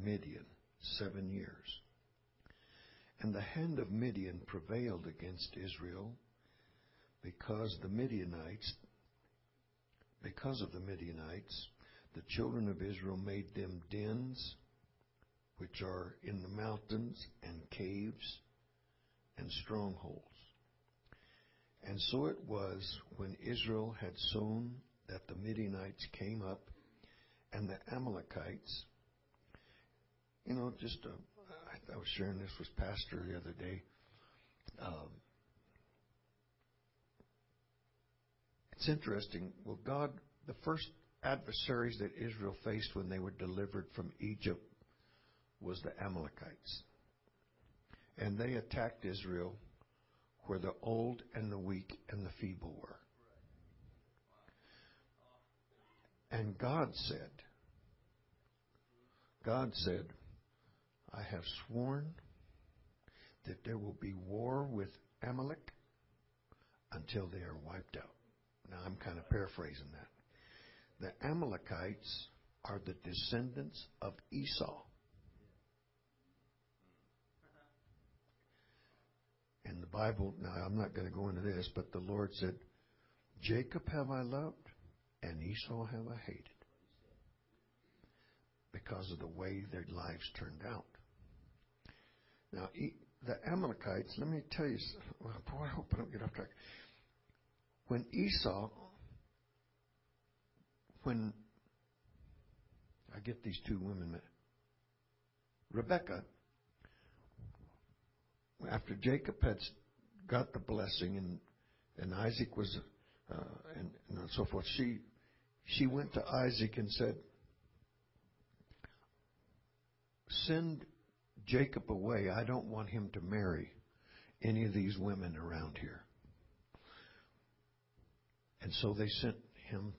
Midian 7 years. And the hand of Midian prevailed against Israel because of the Midianites, the children of Israel made them dens, which are in the mountains, and caves, and strongholds. And so it was when Israel had sown that the Midianites came up, and the Amalekites. I was sharing this with Pastor the other day. It's interesting. Well, God, the first adversaries that Israel faced when they were delivered from Egypt was the Amalekites. And they attacked Israel where the old and the weak and the feeble were. And God said, I have sworn that there will be war with Amalek until they are wiped out. Now, I'm kind of paraphrasing that. The Amalekites are the descendants of Esau. In the Bible, now I'm not going to go into this, but the Lord said, Jacob have I loved, and Esau have I hated, because of the way their lives turned out. Now, the Amalekites, let me tell you, I hope I don't get off track. When I get these two women, Rebecca, after Jacob had got the blessing and Isaac was, and so forth, she went to Isaac and said, send Jacob away. I don't want him to marry any of these women around here. And so they sent him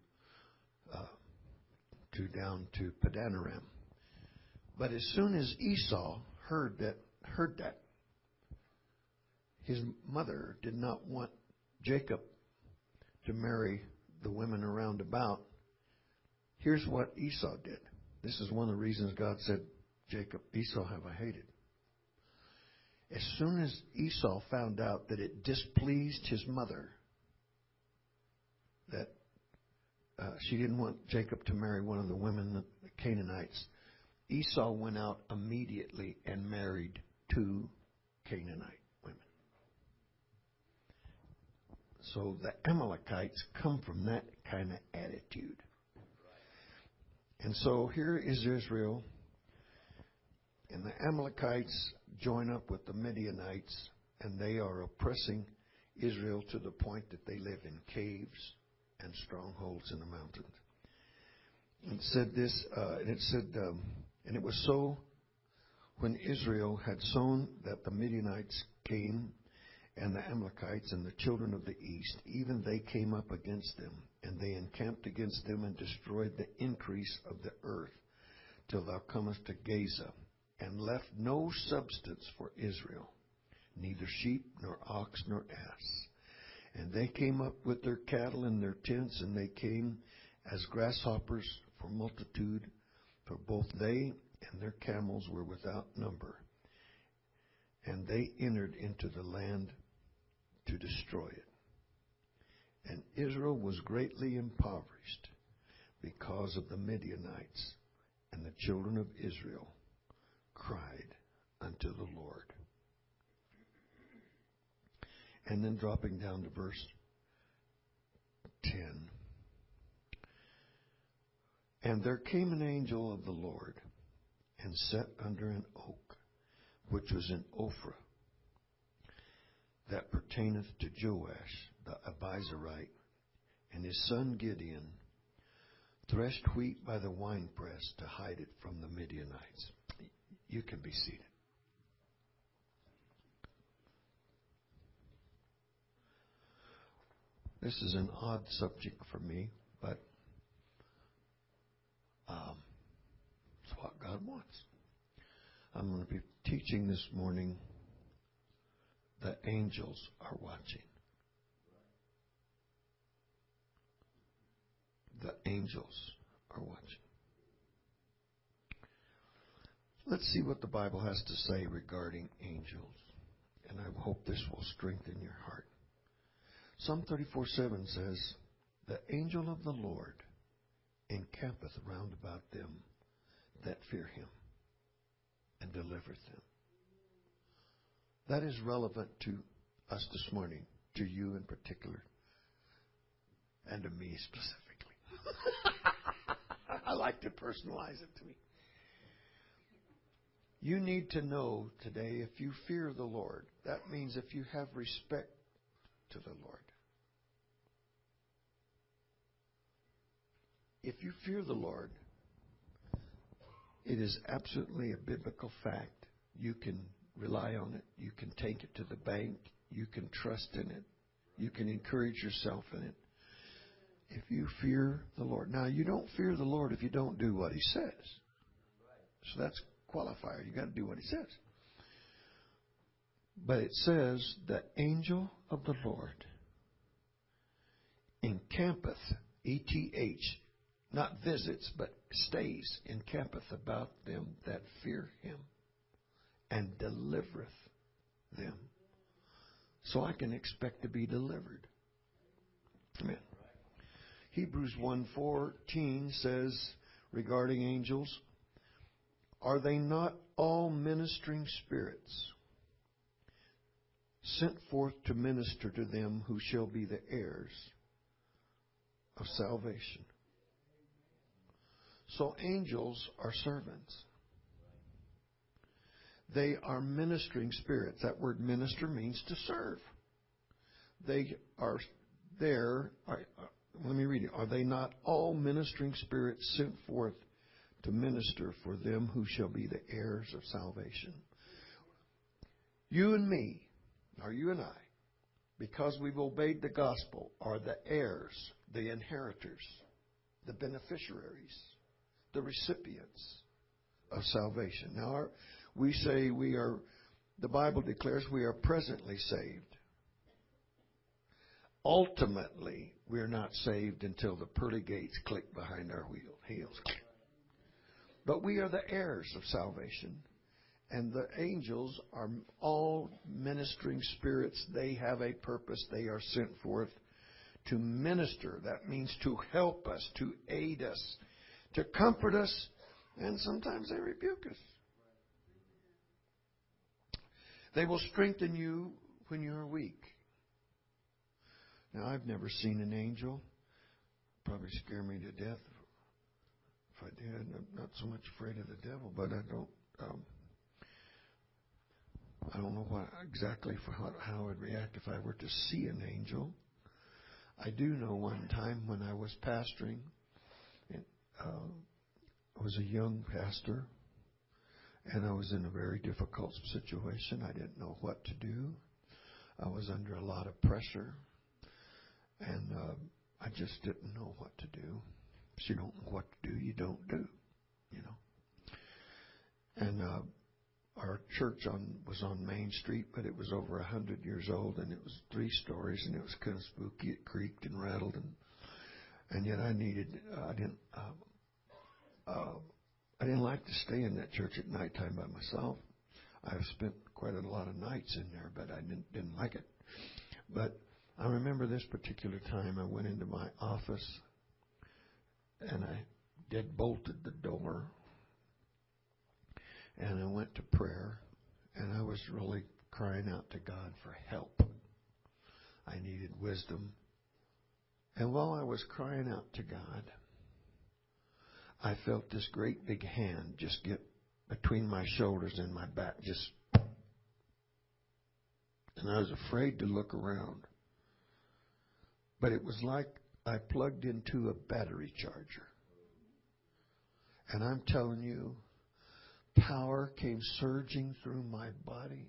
down to Padanaram. But as soon as Esau heard that his mother did not want Jacob to marry the women around about, here's what Esau did. This is one of the reasons God said, Jacob, Esau have I hated. As soon as Esau found out that it displeased his mother, that she didn't want Jacob to marry one of the women, the Canaanites, Esau went out immediately and married 2 Canaanite women. So the Amalekites come from that kind of attitude. And so here is Israel, and the Amalekites join up with the Midianites, and they are oppressing Israel to the point that they live in caves and strongholds in the mountains. And it said, and it was so when Israel had sown that the Midianites came, and the Amalekites and the children of the east, even they came up against them, and they encamped against them and destroyed the increase of the earth till thou comest to Gaza, and left no substance for Israel, neither sheep nor ox nor ass. And they came up with their cattle and their tents, and they came as grasshoppers for multitude, for both they and their camels were without number. And they entered into the land to destroy it. And Israel was greatly impoverished because of the Midianites, and the children of Israel cried unto the Lord. And then dropping down to verse 10. And there came an angel of the Lord, and sat under an oak, which was in Ophrah, that pertaineth to Joash the Abiezrite, and his son Gideon threshed wheat by the winepress to hide it from the Midianites. You can be seated. This is an odd subject for me, but it's what God wants. I'm going to be teaching this morning, the angels are watching. The angels are watching. Let's see what the Bible has to say regarding angels. And I hope this will strengthen your heart. Psalm 34:7 says, "The angel of the Lord encampeth round about them that fear him and delivereth them." That is relevant to us this morning, to you in particular, and to me specifically. I like to personalize it to me. You need to know today, if you fear the Lord, that means if you have respect to the Lord. If you fear the Lord, it is absolutely a biblical fact. You can rely on it. You can take it to the bank. You can trust in it. You can encourage yourself in it. If you fear the Lord. Now, you don't fear the Lord if you don't do what He says. So that's qualifier. You got to do what He says. But it says, "The angel of the Lord encampeth," ETH, not visits, but stays, encampeth about them that fear Him and delivereth them. So I can expect to be delivered. Amen. Hebrews 1:14 says regarding angels, "Are they not all ministering spirits sent forth to minister to them who shall be the heirs of salvation?" So angels are servants. They are ministering spirits. That word minister means to serve. They are there. Let me read it. "Are they not all ministering spirits sent forth to minister for them who shall be the heirs of salvation?" You and me, or you and I, because we've obeyed the gospel, are the heirs, the inheritors, the beneficiaries, the recipients of salvation. Now, we say we are, the Bible declares we are presently saved. Ultimately, we're not saved until the pearly gates click behind our heels. But we are the heirs of salvation. And the angels are all ministering spirits. They have a purpose. They are sent forth to minister. That means to help us, to aid us, to comfort us, and sometimes they rebuke us. They will strengthen you when you are weak. Now, I've never seen an angel. Probably scare me to death if I did. I'm not so much afraid of the devil, but I don't know exactly how I would react if I were to see an angel. I do know one time when I was pastoring, I was a young pastor, and I was in a very difficult situation. I didn't know what to do. I was under a lot of pressure, and I just didn't know what to do. If you don't know what to do, you don't do, you know. And our church was on Main Street, but it was over 100 years old, and it was 3 stories, and it was kind of spooky. It creaked and rattled, and yet I didn't like to stay in that church at nighttime by myself. I've spent quite a lot of nights in there, but I didn't like it. But I remember this particular time I went into my office, and I deadbolted the door, and I went to prayer, and I was really crying out to God for help. I needed wisdom. And while I was crying out to God, I felt this great big hand just get between my shoulders and my back, and I was afraid to look around. But it was like I plugged into a battery charger. And I'm telling you, power came surging through my body.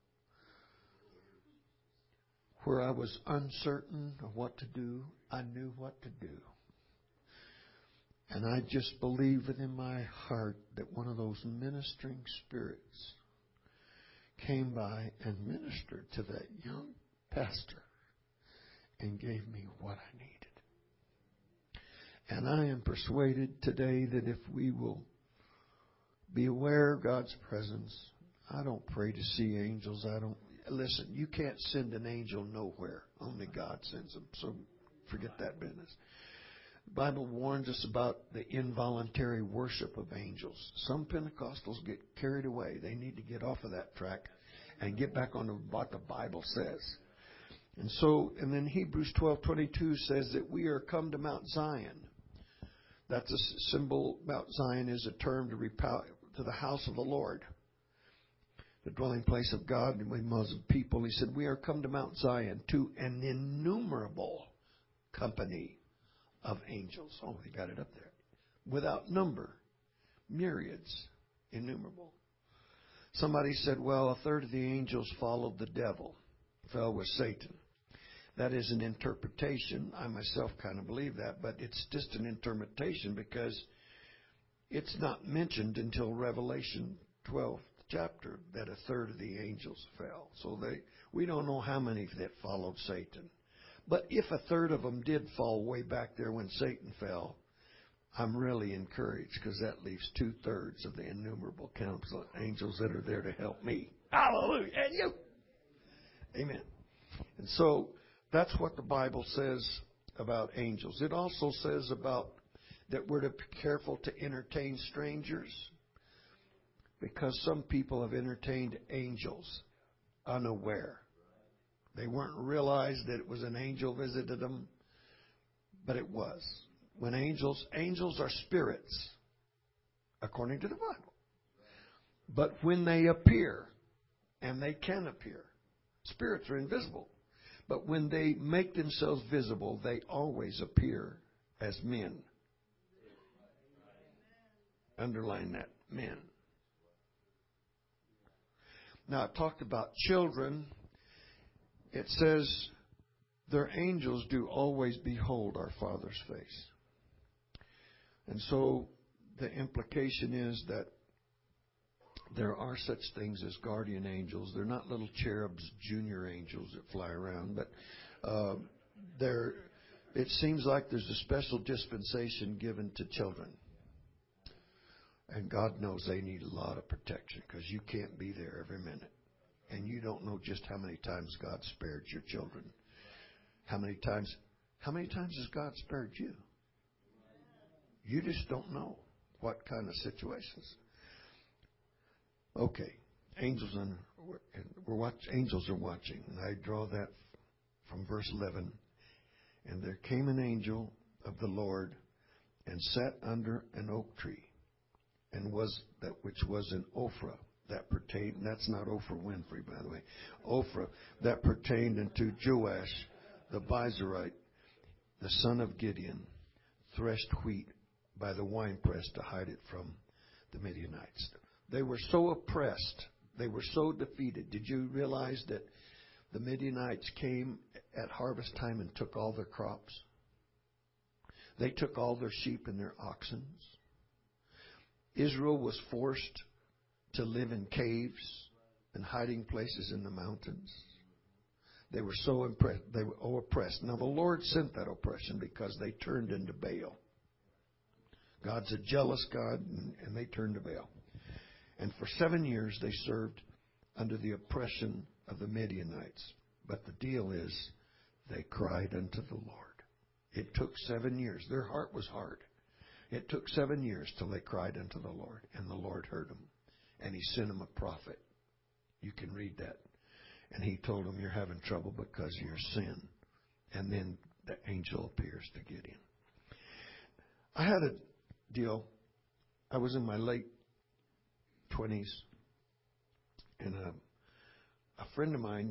Where I was uncertain of what to do, I knew what to do. And I just believed within my heart that one of those ministering spirits came by and ministered to that young pastor and gave me what I needed. And I am persuaded today that if we will Beware God's presence. I don't pray to see angels. Listen, you can't send an angel nowhere. Only God sends them. So forget that business. The Bible warns us about the involuntary worship of angels. Some Pentecostals get carried away. They need to get off of that track and get back on what the Bible says. And then Hebrews 12:22 says that we are come to Mount Zion. That's a symbol. Mount Zion is a term to the house of the Lord, the dwelling place of God and with Muslim people. He said, we are come to Mount Zion, to an innumerable company of angels. Oh, he got it up there. Without number, myriads, innumerable. Somebody said, well, a third of the angels followed the devil, fell with Satan. That is an interpretation. I myself kind of believe that, but it's just an interpretation because it's not mentioned until Revelation 12th chapter that a third of the angels fell. So we don't know how many that followed Satan. But if a third of them did fall way back there when Satan fell, I'm really encouraged because that leaves 2/3 of the innumerable counts of angels that are there to help me. Hallelujah. And you. Amen. And so that's what the Bible says about angels. It also says about that we're to be careful to entertain strangers because some people have entertained angels unaware. They weren't realized that it was an angel visited them, but it was. When angels are spirits, according to the Bible. But when they appear, and they can appear, spirits are invisible. But when they make themselves visible, they always appear as men. Underline that, men. Now, I talked about children. It says, their angels do always behold our Father's face. And so the implication is that there are such things as guardian angels. They're not little cherubs, junior angels that fly around, but it seems like there's a special dispensation given to children. And God knows they need a lot of protection because you can't be there every minute. And you don't know just how many times God spared your children. How many times has God spared you? You just don't know what kind of situations. Okay, angels are watching. And I draw that from verse 11. And there came an angel of the Lord and sat under an oak tree, and was that which was in Ophrah, that pertained. That's not Oprah Winfrey, by the way. Ophrah, that pertained unto Joash the Bizarite, the son of Gideon, threshed wheat by the winepress to hide it from the Midianites. They were so oppressed. They were so defeated. Did you realize that the Midianites came at harvest time and took all their crops? They took all their sheep and their oxen. Israel was forced to live in caves and hiding places in the mountains. They were so impressed. They were oppressed. Now the Lord sent that oppression because they turned into Baal. God's a jealous God, and they turned to Baal. And for 7 years they served under the oppression of the Midianites. But the deal is, they cried unto the Lord. It took 7 years. Their heart was hard. It took 7 years till they cried unto the Lord, and the Lord heard them. And He sent them a prophet. You can read that. And he told them, you're having trouble because of your sin. And then the angel appears to Gideon. I had a deal. I was in my late 20s. And a friend of mine,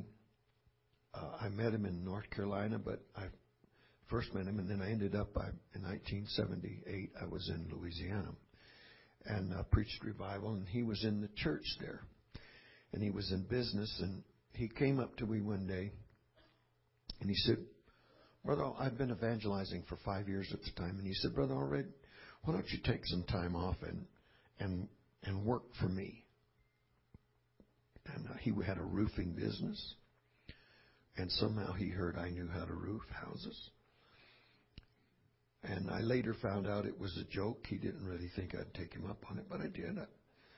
I met him in North Carolina, but I first met him, and then I ended up in 1978, I was in Louisiana and preached revival, and he was in the church there. And he was in business, and he came up to me one day, and he said, Brother, I've been evangelizing for 5 years at the time, and he said, Brother Allred, why don't you take some time off and work for me? And he had a roofing business, and somehow he heard I knew how to roof houses. And I later found out it was a joke. He didn't really think I'd take him up on it, but I did.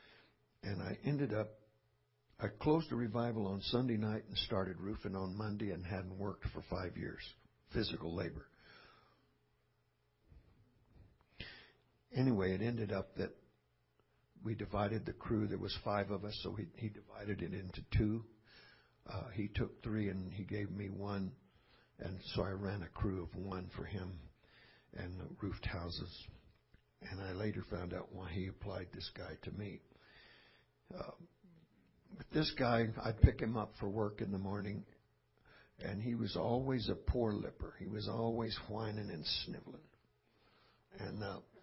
And I closed the revival on Sunday night and started roofing on Monday and hadn't worked for 5 years. Physical labor. Anyway, it ended up that we divided the crew. There was 5 of us, so he divided it into 2. He took 3 and he gave me 1. And so I ran a crew of 1 for him and roofed houses. And I later found out why he applied this guy to me. But this guy, I'd pick him up for work in the morning, and he was always a poor lipper. He was always whining and sniveling. And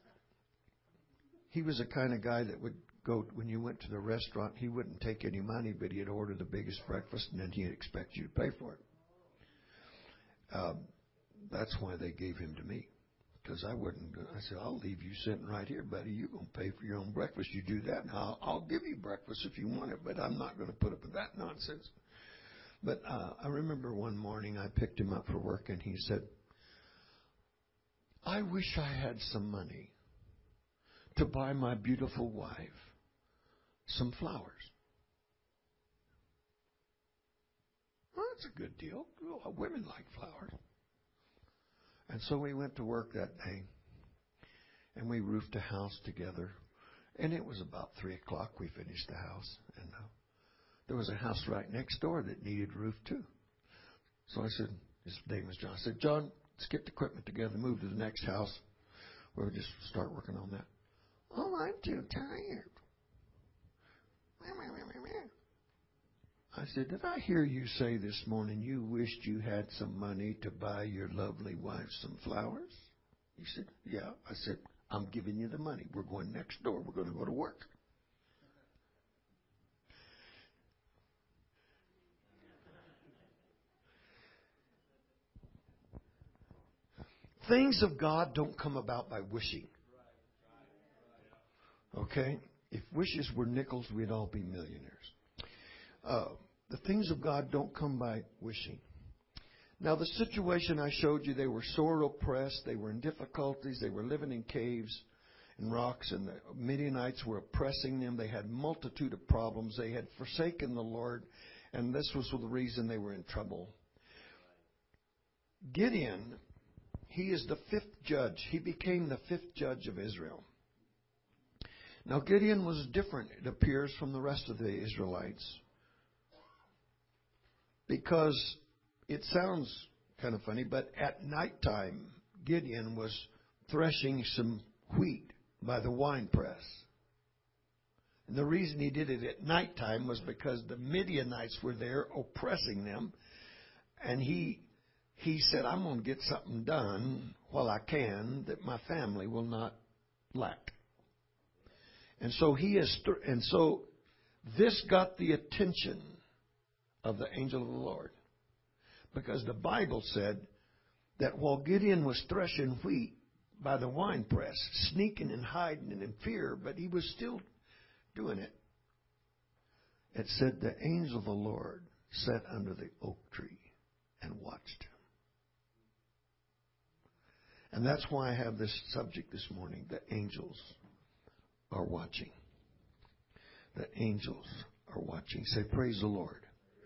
he was the kind of guy that would go, when you went to the restaurant, he wouldn't take any money, but he'd order the biggest breakfast, and then he'd expect you to pay for it. That's why they gave him to me. Because I wouldn't. I said, I'll leave you sitting right here, buddy. You're going to pay for your own breakfast. You do that, and I'll give you breakfast if you want it, but I'm not going to put up with that nonsense. But I remember one morning I picked him up for work, and he said, I wish I had some money to buy my beautiful wife some flowers. Well, that's a good deal. Well, women like flowers. And so we went to work that day, and we roofed a house together. And it was about 3 o'clock we finished the house. And there was a house right next door that needed roof too. So I said, his name was John. I said, John, let's get the equipment together, move to the next house. We'll just start working on that. Oh, I'm too tired. I said, did I hear you say this morning you wished you had some money to buy your lovely wife some flowers? He said, yeah. I said, I'm giving you the money. We're going next door. We're going to go to work. Things of God don't come about by wishing. Okay? If wishes were nickels, we'd all be millionaires. The things of God don't come by wishing. Now, the situation I showed you, they were sore oppressed. They were in difficulties. They were living in caves and rocks, and the Midianites were oppressing them. They had multitude of problems. They had forsaken the Lord, and this was the reason they were in trouble. Gideon, he is the 5th judge. He became the 5th judge of Israel. Now, Gideon was different, it appears, from the rest of the Israelites. Because it sounds kind of funny, but at nighttime, Gideon was threshing some wheat by the winepress. And the reason he did it at nighttime was because the Midianites were there oppressing them. And he said, I'm going to get something done while I can that my family will not lack. And so this got the attention of the angel of the Lord. Because the Bible said that while Gideon was threshing wheat by the winepress, sneaking and hiding and in fear, but he was still doing it, it said the angel of the Lord sat under the oak tree and watched him. And that's why I have this subject this morning. The angels are watching. The angels are watching. Say, praise the Lord.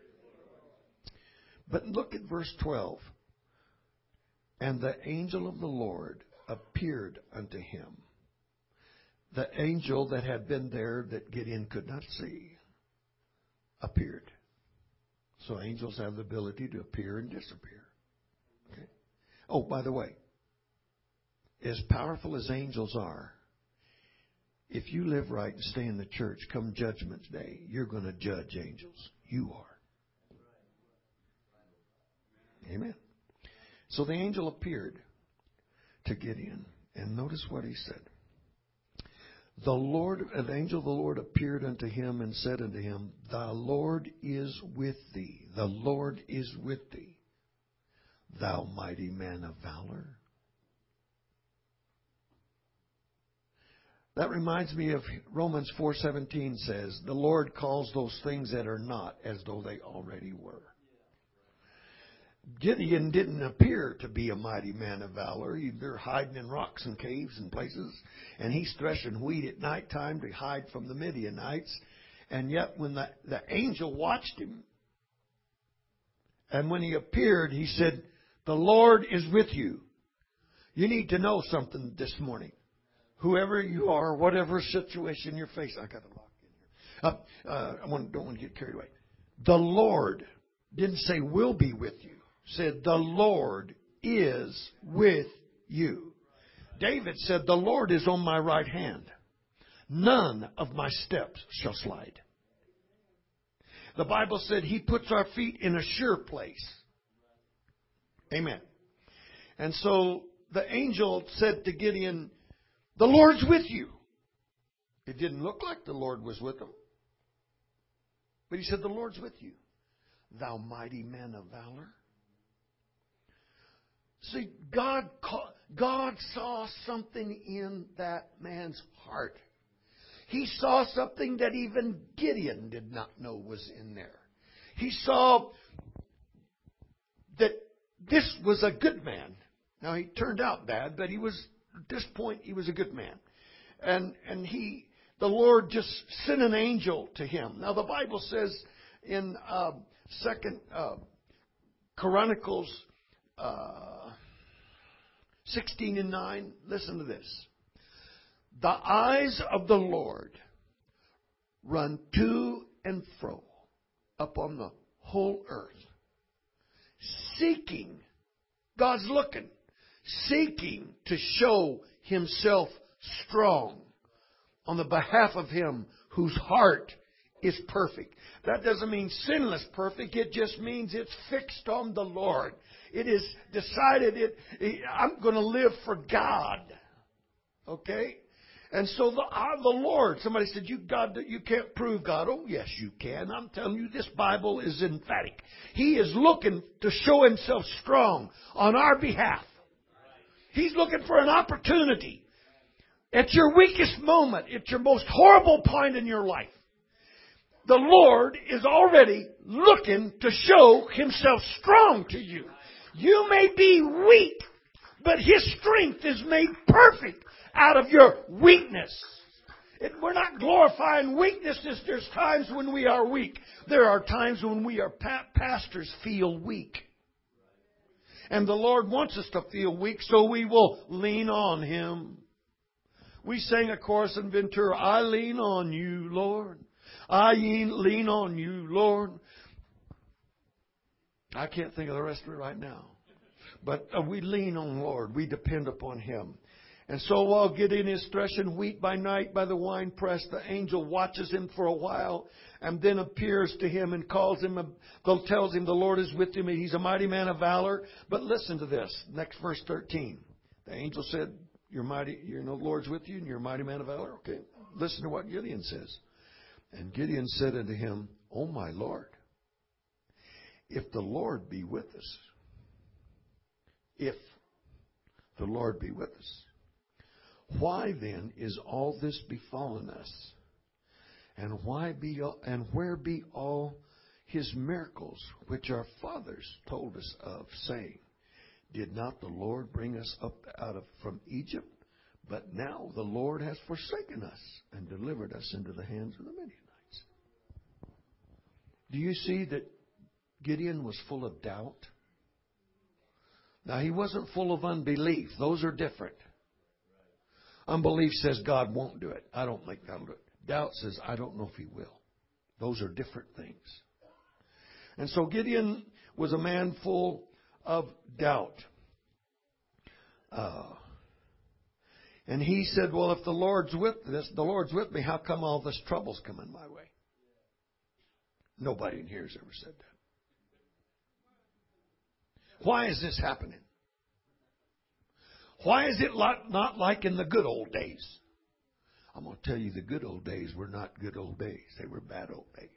But look at verse 12. And the angel of the Lord appeared unto him. The angel that had been there that Gideon could not see appeared. So angels have the ability to appear and disappear. Okay. Oh, by the way, as powerful as angels are, if you live right and stay in the church, come Judgment Day, you're going to judge angels. You are. Amen. So the angel appeared to Gideon, and notice what he said. An angel of the Lord appeared unto him and said unto him, The Lord is with thee. The Lord is with thee, thou mighty man of valor. That reminds me of Romans 4:17 says, the Lord calls those things that are not as though they already were. Gideon didn't appear to be a mighty man of valor. They're hiding in rocks and caves and places. And he's threshing wheat at nighttime to hide from the Midianites. And yet when the angel watched him, and when he appeared, he said, "The Lord is with you." You need to know something this morning. Whoever you are, whatever situation you're facing. I got a lock in here. Don't want to get carried away. The Lord didn't say will be with you. Said the Lord is with you. David said, "The Lord is on my right hand. None of my steps shall slide." The Bible said He puts our feet in a sure place. Amen. And so the angel said to Gideon, "The Lord's with you." It didn't look like the Lord was with him. But he said, "The Lord's with you, thou mighty man of valor." See, God saw something in that man's heart. He saw something that even Gideon did not know was in there. He saw that this was a good man. Now, he turned out bad, but at this point, he was a good man. And the Lord just sent an angel to him. Now, the Bible says in 2 Chronicles 16:9, listen to this. The eyes of the Lord run to and fro upon the whole earth, seeking, God's looking, seeking to show Himself strong on the behalf of him whose heart is perfect. That doesn't mean sinless perfect. It just means it's fixed on the Lord. It is decided, I'm going to live for God. Okay? And so the Lord, somebody said, you can't prove God. Oh, yes, you can. I'm telling you, this Bible is emphatic. He is looking to show Himself strong on our behalf. He's looking for an opportunity. At your weakest moment, at your most horrible point in your life, the Lord is already looking to show Himself strong to you. You may be weak, but His strength is made perfect out of your weakness. We're not glorifying weaknesses. There's times when we are weak. There are times when we are pastors feel weak. And the Lord wants us to feel weak, so we will lean on Him. We sang a chorus in Ventura, I lean on you, Lord. I lean on you, Lord. I can't think of the rest of it right now. But we lean on the Lord. We depend upon Him. And so while Gideon is threshing wheat by night by the winepress, the angel watches him for a while and then appears to him and tells him the Lord is with him. He's a mighty man of valor. But listen to this. Next verse 13. The angel said, the Lord's with you and you're a mighty man of valor. Okay. Listen to what Gideon says. And Gideon said unto him, O my Lord, if the Lord be with us, if the Lord be with us, why then is all this befallen us? And where be all His miracles which our fathers told us of, saying, did not the Lord bring us up from Egypt? But now the Lord has forsaken us and delivered us into the hands of the Midianites. Do you see that Gideon was full of doubt? Now, he wasn't full of unbelief. Those are different. Unbelief says God won't do it. I don't think God will do it. Doubt says I don't know if He will. Those are different things. And so Gideon was a man full of doubt. And he said, well, if the Lord's with me, how come all this trouble's coming my way? Nobody in here has ever said that. Why is this happening? Why is it not like in the good old days? I'm going to tell you, the good old days were not good old days. They were bad old days.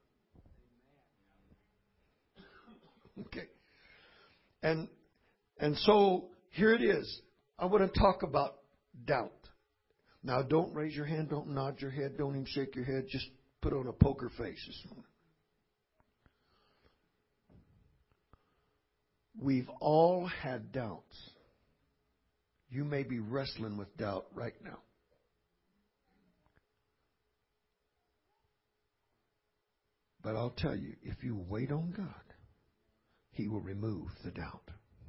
Okay. And so here it is. I want to talk about doubt. Now, don't raise your hand. Don't nod your head. Don't even shake your head. Just put on a poker face this morning. We've all had doubts. You may be wrestling with doubt right now. But I'll tell you, if you wait on God, He will remove the doubt.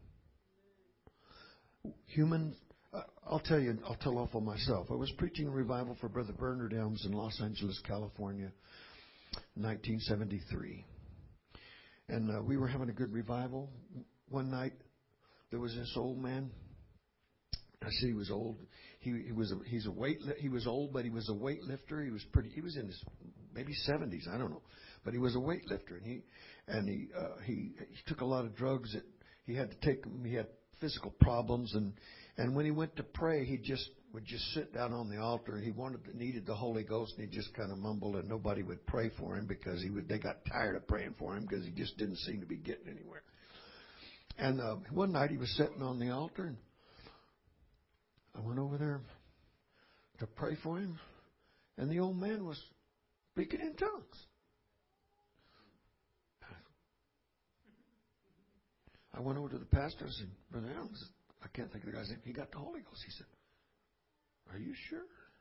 Humans, I'll tell off on myself. I was preaching a revival for Brother Bernard Elms in Los Angeles, California, 1973. And we were having a good revival. One night, there was this old man. I said he was old. He was old, but he was a weightlifter. He was in his maybe 70s. I don't know, but he was a weightlifter, and he took a lot of drugs that he had to take. He had physical problems, and when he went to pray, he would just sit down on the altar. He needed the Holy Ghost, and he just kind of mumbled, and nobody would pray for him because they got tired of praying for him because he just didn't seem to be getting anywhere. And one night he was sitting on the altar, and I went over there to pray for him, and the old man was speaking in tongues. I went over to the pastor and said, Brother Elms, I can't think of the guy's name. He got the Holy Ghost. He said, are you sure?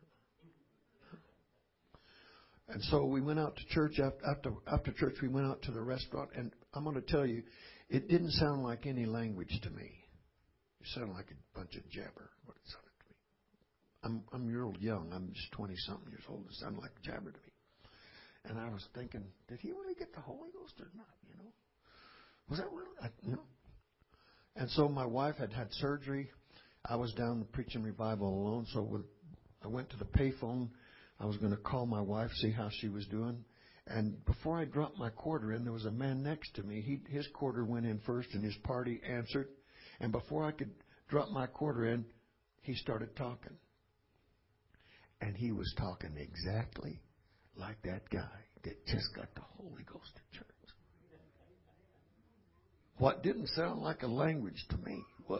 And so we went out to church. After church, we went out to the restaurant. And I'm going to tell you, it didn't sound like any language to me. It sounded like a bunch of jabber, what it sounded to me. I'm real young. I'm just 20-something years old. It sounded like jabber to me. And I was thinking, did he really get the Holy Ghost or not? Was that really? And so my wife had surgery. I was down preaching revival alone. So I went to the payphone. I was going to call my wife, see how she was doing. And before I dropped my quarter in, there was a man next to me. His quarter went in first, and his party answered. And before I could drop my quarter in, he started talking. And he was talking exactly like that guy that just got the Holy Ghost at church. What didn't sound like a language to me was.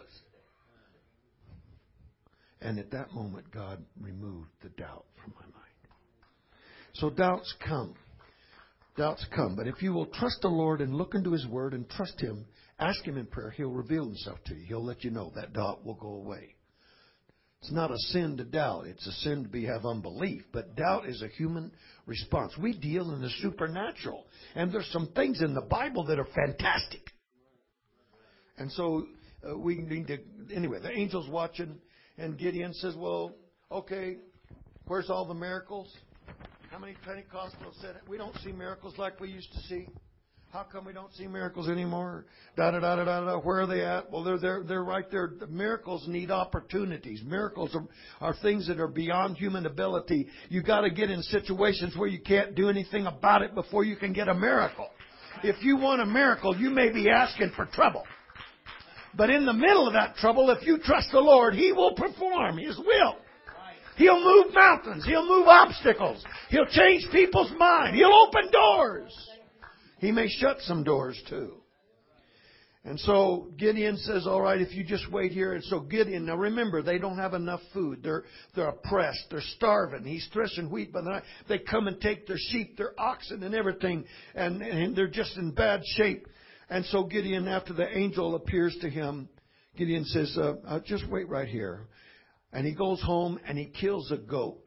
And at that moment, God removed the doubt from my mind. So doubts come. Doubts come. But if you will trust the Lord and look into His Word and trust Him, ask Him in prayer, He'll reveal Himself to you. He'll let you know that doubt will go away. It's not a sin to doubt. It's a sin to have unbelief. But doubt is a human response. We deal in the supernatural. And there's some things in the Bible that are fantastic. And so we need to, anyway, the angel's watching, and Gideon says, well, okay, where's all the miracles? How many Pentecostals said we don't see miracles like we used to see? How come we don't see miracles anymore? Da-da-da-da-da-da. Where are they at? Well, they're right there. The miracles need opportunities. Miracles are things that are beyond human ability. You've got to get in situations where you can't do anything about it before you can get a miracle. If you want a miracle, you may be asking for trouble. But in the middle of that trouble, if you trust the Lord, He will perform His will. He'll move mountains. He'll move obstacles. He'll change people's mind. He'll open doors. He may shut some doors too. And so Gideon says, all right, if you just wait here. And so Gideon, now remember, they don't have enough food. They're oppressed. They're starving. He's threshing wheat by the night. They come and take their sheep, their oxen and everything. And they're just in bad shape. And so Gideon, after the angel appears to him, Gideon says, just wait right here. And he goes home and he kills a goat.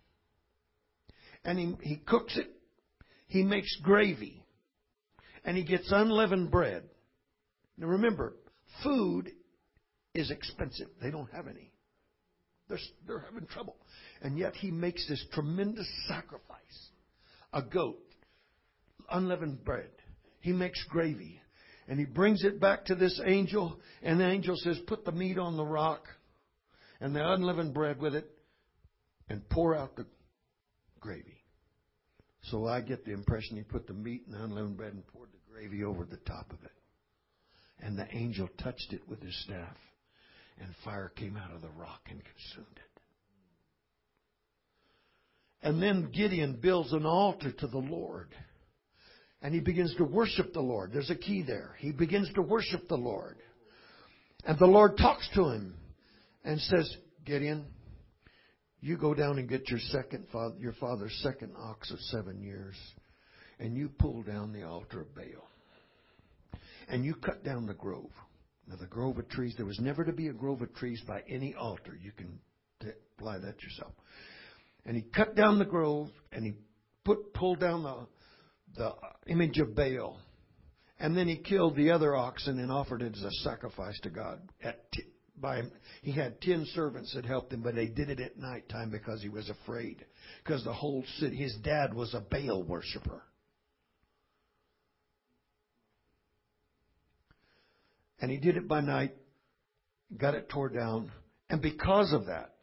And he cooks it. He makes gravy. And he gets unleavened bread. Now remember, food is expensive. They don't have any. They're having trouble. And yet he makes this tremendous sacrifice. A goat. Unleavened bread. He makes gravy. And he brings it back to this angel. And the angel says, put the meat on the rock. And the unleavened bread with it. And pour out the gravy. So I get the impression he put the meat and the unleavened bread and poured the gravy over the top of it. And the angel touched it with his staff. And fire came out of the rock and consumed it. And then Gideon builds an altar to the Lord. And he begins to worship the Lord. There's a key there. He begins to worship the Lord. And the Lord talks to him and says, Gideon, you go down and get your father's second ox of 7 years. And you pull down the altar of Baal. and you cut down the grove. Now, the grove of trees, there was never to be a grove of trees by any altar. You can apply that yourself. And he cut down the grove, and he pulled down the image of Baal. And then he killed the other oxen and offered it as a sacrifice to God. He had 10 servants that helped him, but they did it at nighttime because he was afraid. Because the whole city, his dad was a Baal worshiper. And he did it by night, got it tore down. And because of that,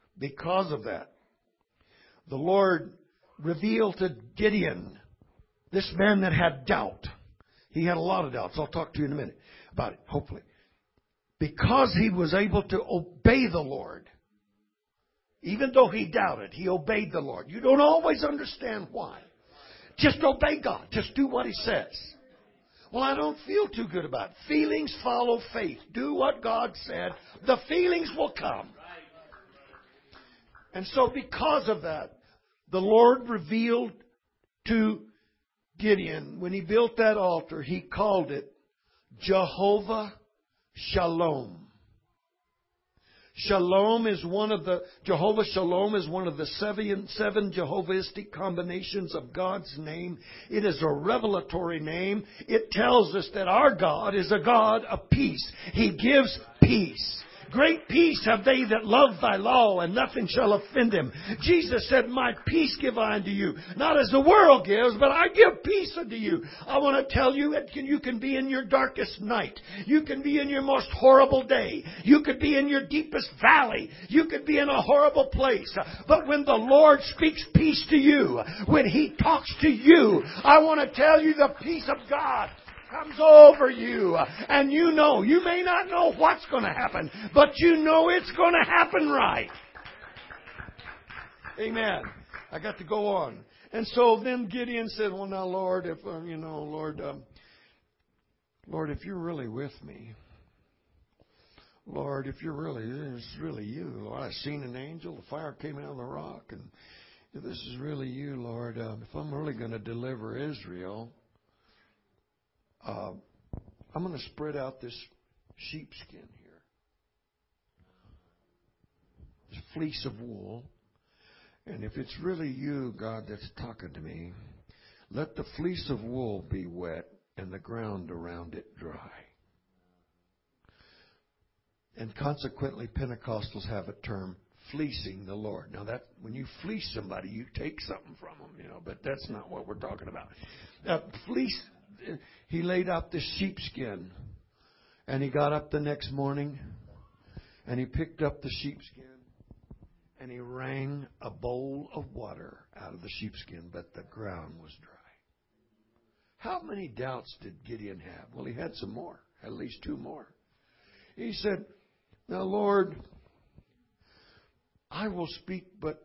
the Lord revealed to Gideon, this man that had doubt. He had a lot of doubts. I'll talk to you in a minute about it, hopefully. Because he was able to obey the Lord, even though he doubted, he obeyed the Lord. You don't always understand why. Just obey God. Just do what He says. Well, I don't feel too good about it. Feelings follow faith. Do what God said. The feelings will come. And so because of that, the Lord revealed to Gideon, when he built that altar, he called it Jehovah Shalom. Jehovah Shalom is one of the seven Jehovistic combinations of God's name. It is a revelatory name. It tells us that our God is a God of peace. He gives peace. Great peace have they that love thy law, and nothing shall offend them. Jesus said, my peace give I unto you. Not as the world gives, but I give peace unto you. I want to tell you, you can be in your darkest night. You can be in your most horrible day. You could be in your deepest valley. You could be in a horrible place. But when the Lord speaks peace to you, when He talks to you, I want to tell you the peace of God comes over you. And you know, you may not know what's going to happen, but you know it's going to happen right. Amen. I got to go on. And so then Gideon said, well, now, Lord, if, Lord, if you're really with me, Lord, if it's really you, Lord, I seen an angel, the fire came out of the rock, and if this is really you, Lord, if I'm really going to deliver Israel, I'm going to spread out this sheepskin here. This fleece of wool. And if it's really you, God, that's talking to me, let the fleece of wool be wet and the ground around it dry. And consequently, Pentecostals have a term, fleecing the Lord. Now, that when you fleece somebody, you take something from them, but that's not what we're talking about. Fleece. He laid out the sheepskin, and he got up the next morning, and he picked up the sheepskin, and he wrung a bowl of water out of the sheepskin, but the ground was dry. How many doubts did Gideon have? Well, he had some more, at least 2 more. He said, now, Lord, I will speak, but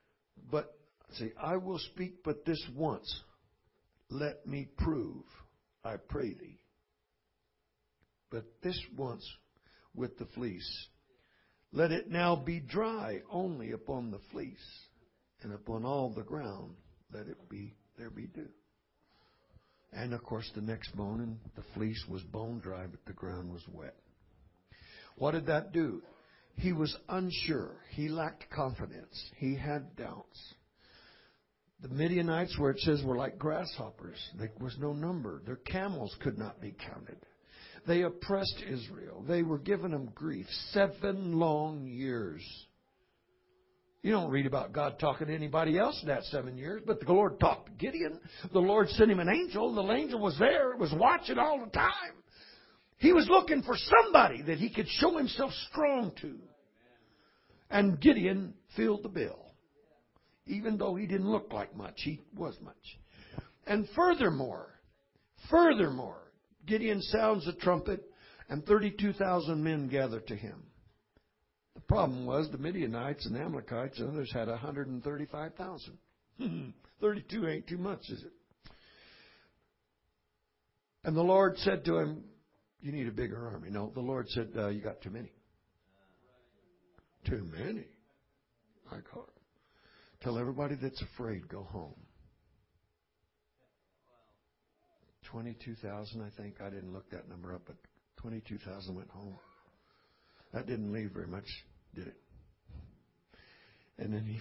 this once. Let me prove, I pray thee. But this once with the fleece, let it now be dry only upon the fleece, and upon all the ground let it be there be dew. And of course the next morning the fleece was bone dry, but the ground was wet. What did that do? He was unsure. He lacked confidence. He had doubts. The Midianites, where it says, were like grasshoppers. There was no number. Their camels could not be counted. They oppressed Israel. They were giving them grief 7 long years. You don't read about God talking to anybody else in that 7 years, but the Lord talked to Gideon. The Lord sent him an angel. The angel was there, was watching all the time. He was looking for somebody that he could show himself strong to. And Gideon filled the bill. Even though he didn't look like much, he was much. And furthermore, Gideon sounds a trumpet, and 32,000 men gather to him. The problem was the Midianites and Amalekites and others had 135,000. 32 ain't too much, is it? And the Lord said to him, you need a bigger army. No, the Lord said, you got too many. Too many? I caught. Tell everybody that's afraid, go home. 22,000, I think. I didn't look that number up, but 22,000 went home. That didn't leave very much, did it? And then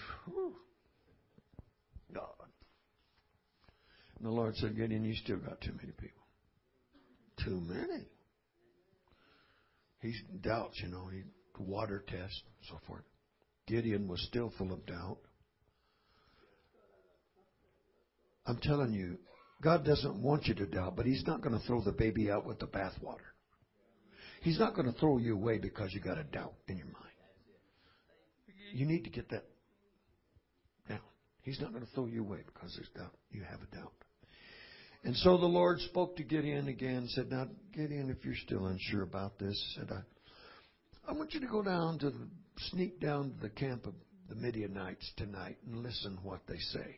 God. And the Lord said, Gideon, you still got too many people. Too many. He doubts, he water test, so forth. Gideon was still full of doubt. I'm telling you, God doesn't want you to doubt, but He's not going to throw the baby out with the bathwater. He's not going to throw you away because you got a doubt in your mind. You need to get that down. He's not going to throw you away because there's doubt. You have a doubt. And so the Lord spoke to Gideon again, said, now, Gideon, if you're still unsure about this, said, I want you to sneak down to the camp of the Midianites tonight and listen what they say.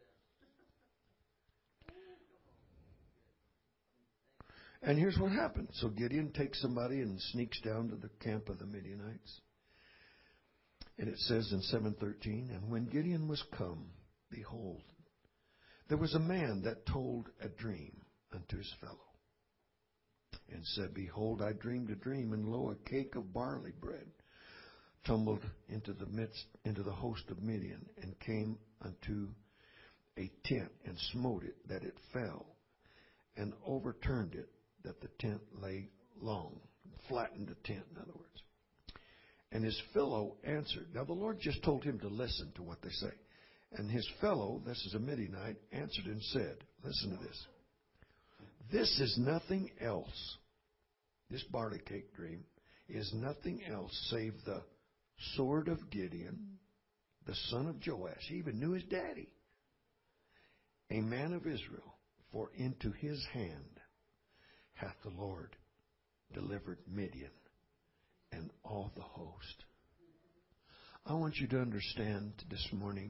And here's what happened. So Gideon takes somebody and sneaks down to the camp of the Midianites. And it says in 7:13, and when Gideon was come, behold, there was a man that told a dream unto his fellow, and said, behold, I dreamed a dream, and lo, a cake of barley bread tumbled into the host of Midian, and came unto a tent, and smote it, that it fell, and overturned it, that the tent lay long, flattened the tent, in other words. And his fellow answered. Now the Lord just told him to listen to what they say. And his fellow, this is a Midianite, answered and said, listen to this. This is nothing else. This barley cake dream is nothing else save the sword of Gideon, the son of Joash. He even knew his daddy. A man of Israel, for into his hand hath the Lord delivered Midian and all the host. I want you to understand this morning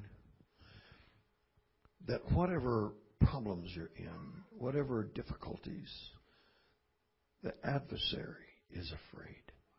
that whatever problems you're in, whatever difficulties, the adversary is afraid.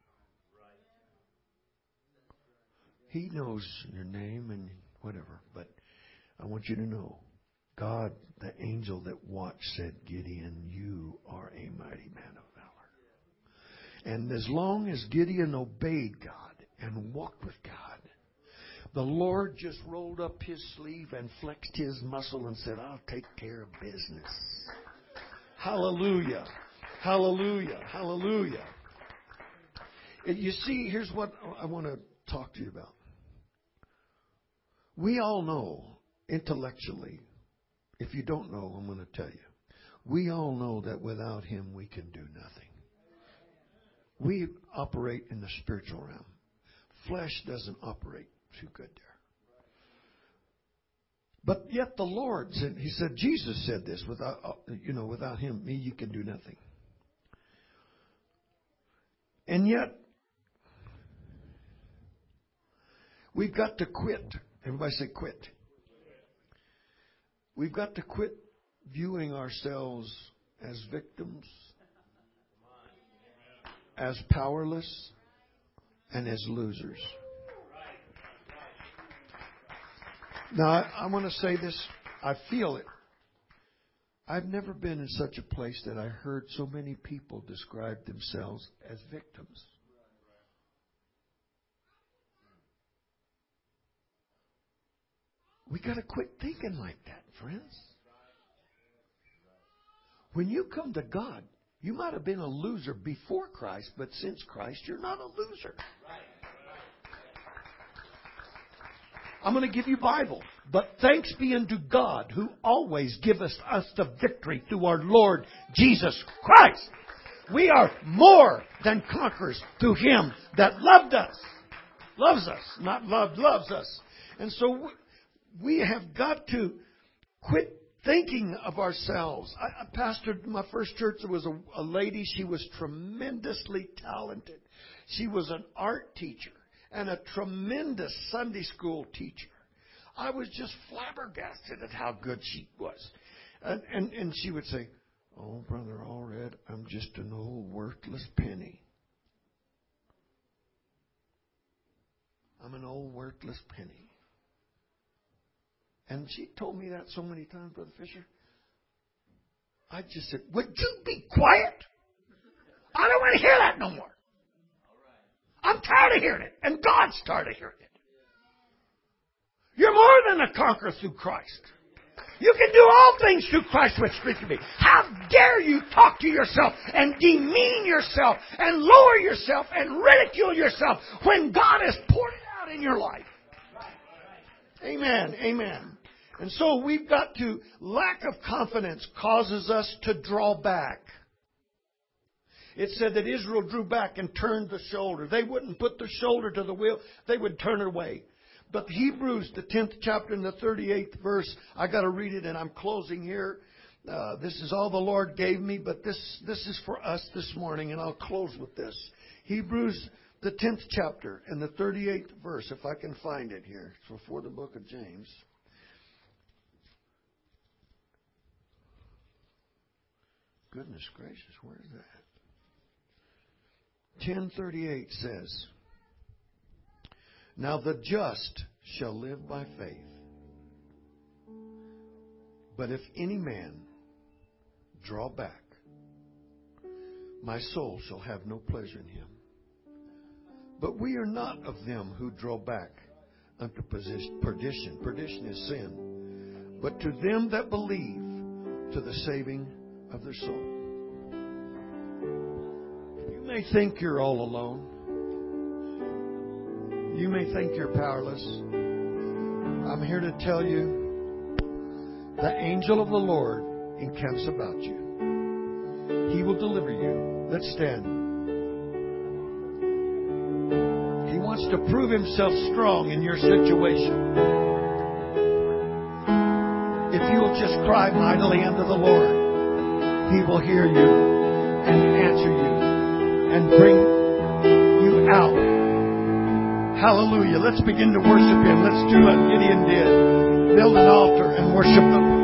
He knows your name and whatever, but I want you to know, God, the angel that watched, said, Gideon, you are a mighty man of valor. And as long as Gideon obeyed God and walked with God, the Lord just rolled up his sleeve and flexed his muscle and said, I'll take care of business. Hallelujah. Hallelujah. Hallelujah. You see, here's what I want to talk to you about. We all know intellectually, if you don't know, I'm going to tell you. We all know that without Him we can do nothing. We operate in the spiritual realm. Flesh doesn't operate too good there. But yet the Lord said, He said, Jesus said this, without Him, you can do nothing. And yet, we've got to quit. Everybody say quit. We've got to quit viewing ourselves as victims, as powerless, and as losers. Now, I want to say this. I feel it. I've never been in such a place that I heard so many people describe themselves as victims. We got to quit thinking like that, friends. When you come to God, you might have been a loser before Christ, but since Christ, you're not a loser. I'm going to give you Bible. But thanks be unto God who always giveth us the victory through our Lord Jesus Christ. We are more than conquerors through Him that loved us. Loves us. Not loved, loves us. And so we have got to quit thinking of ourselves. I pastored my first church. There was a lady. She was tremendously talented. She was an art teacher and a tremendous Sunday school teacher. I was just flabbergasted at how good she was. And she would say, oh, Brother Allred, I'm just an old worthless penny. I'm an old worthless penny. And she told me that so many times, Brother Fisher. I just said, would you be quiet? I don't want to hear that no more. I'm tired of hearing it. And God's tired of hearing it. You're more than a conqueror through Christ. You can do all things through Christ which strengthens me. How dare you talk to yourself and demean yourself and lower yourself and ridicule yourself when God has poured it out in your life? Amen. Amen. And so we've got to, lack of confidence causes us to draw back. It said that Israel drew back and turned the shoulder. They wouldn't put the shoulder to the wheel. They would turn it away. But Hebrews, the 10th chapter and the 38th verse, I got to read it and I'm closing here. This is all the Lord gave me, but this is for us this morning, and I'll close with this. Hebrews, the 10th chapter and the 38th verse, if I can find it here. It's before the book of James. Goodness gracious, where is that? 10:38 says, now the just shall live by faith. But if any man draw back, my soul shall have no pleasure in him. But we are not of them who draw back unto perdition. Perdition is sin. But to them that believe, to the saving of their soul. You may think you're all alone. You may think you're powerless. I'm here to tell you, the angel of the Lord encamps about you. He will deliver you. Let's stand. He wants to prove Himself strong in your situation. If you will just cry mightily unto the Lord, He will hear you and answer you and bring you out. Hallelujah. Let's begin to worship Him. Let's do what Gideon did. Build an altar and worship the Lord.